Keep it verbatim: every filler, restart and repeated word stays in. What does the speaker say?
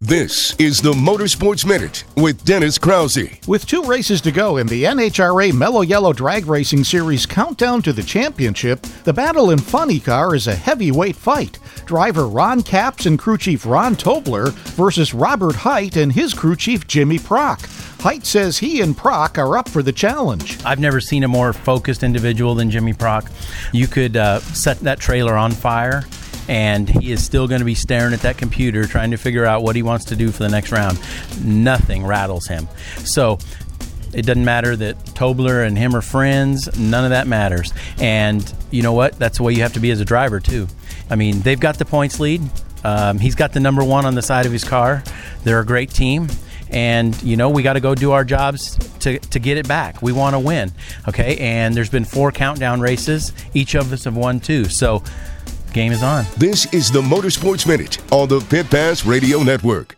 This is the Motorsports Minute with Dennis Krause. With two races to go in the N H R A Mellow Yellow Drag Racing Series countdown to the championship, the battle in Funny Car is a heavyweight fight. Driver Ron Capps and crew chief Ron Tobler versus Robert Height and his crew chief Jimmy Prock. Height says he and Prock are up for the challenge. I've never seen a more focused individual than Jimmy Prock. You could uh, set that trailer on fire, and he is still going to be staring at that computer trying to figure out what he wants to do for the next round. Nothing rattles him. So it doesn't matter that Tobler and him are friends. None of that matters. And you know what? That's the way you have to be as a driver, too. I mean, they've got the points lead. Um, he's got the number one on the side of his car. They're a great team. And, you know, we got to go do our jobs to, to get it back. We want to win, okay? And there's been four countdown races. Each of us have won two. So game is on. This is the Motorsports Minute on the Pit Pass Radio Network.